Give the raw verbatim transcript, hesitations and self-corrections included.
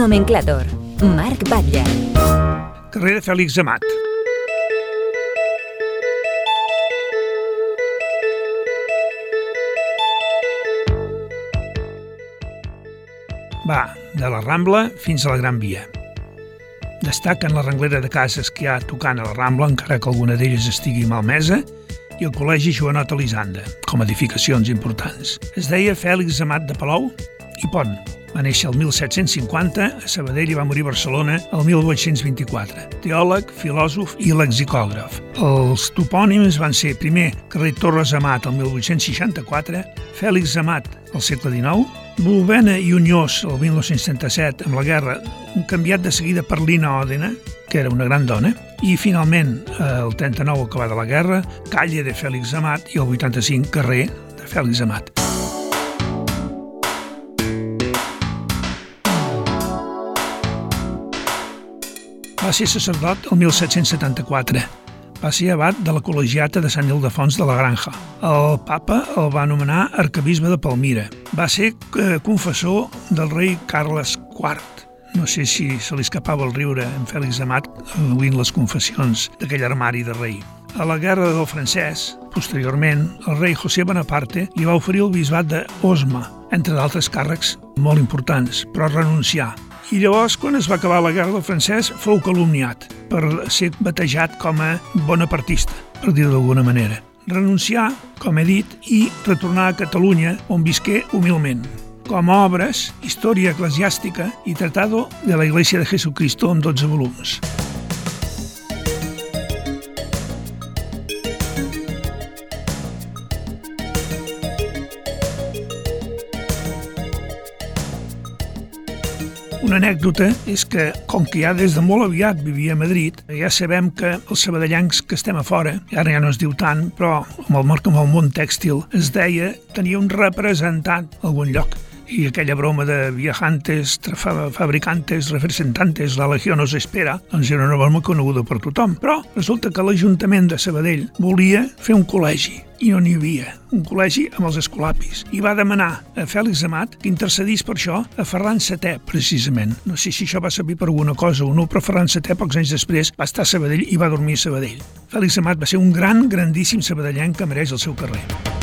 Nomenclàtor. Marc Batlle. Carrer de Fèlix Amat. Va de la Rambla fins a la Gran Via. Destaquen la renglera de cases que hi ha tocant a la Rambla, encara que alguna d'elles estigui malmesa, i el Col·legi Joanot Elisanda, com a edificacions importants. Es deia Fèlix Amat de Palou i Pont. Va néixer el mil set-cents cinquanta a Sabadell i va morir a Barcelona el mil vuit-cents vint-i-quatre. Teòleg, filòsof i lexicògraf. Els topònims van ser primer carrer Torres Amat el mil vuit-cents seixanta-quatre, Fèlix Amat al segle dinou, Bolbena i Onyós el mil nou-cents trenta-set amb la guerra, canviat de seguida per Lina Òdena, que era una gran dona, i finalment el trenta-nou, acabada la guerra, calle de Fèlix Amat i el vuitanta-cinc carrer de Fèlix Amat. Va ser sacerdot el mil set-cents setanta-quatre. Va ser abat de la col·legiata de Sant Ildefons de la Granja. El papa el va anomenar arquebisbe de Palmira. Va ser eh, confessor del rei Carles quart. No sé si se li escapava el riure en Fèlix Amat oint les confessions d'aquell armari de rei. A la guerra del francès, posteriorment, el rei José Bonaparte li va oferir el bisbat d'Osma, entre d'altres càrrecs molt importants, però renuncià. I llavors, quan es va acabar la guerra del francès, fou calumniat per ser batejat com a bonapartista, per dir-ho d'alguna manera. Renuncià, com he dit, i retornar a Catalunya, on visqué humilment. Com a obres, Història eclesiàstica i Tratado de la Iglesia de Jesucristo en dotze volums. Una anècdota és que, com que ja des de molt aviat vivia a Madrid, ja sabem que els sabadellencs que estem a fora, i ara ja no es diu tant, però amb el marc amb el món tèxtil, es deia tenia un representant a algun lloc. I aquella broma de viajantes, fabricantes, representantes, la legió nos espera, doncs era una broma coneguda per tothom. Però resulta que l'Ajuntament de Sabadell volia fer un col·legi, i no n'hi havia, un col·legi amb els escolapis. I va demanar a Fèlix Amat que intercedís per això a Ferran setè, precisament. No sé si això va servir per alguna cosa o no, però Ferran setè, pocs anys després, va estar a Sabadell i va dormir a Sabadell. Fèlix Amat va ser un gran, grandíssim sabadellenc que mereix el seu carrer.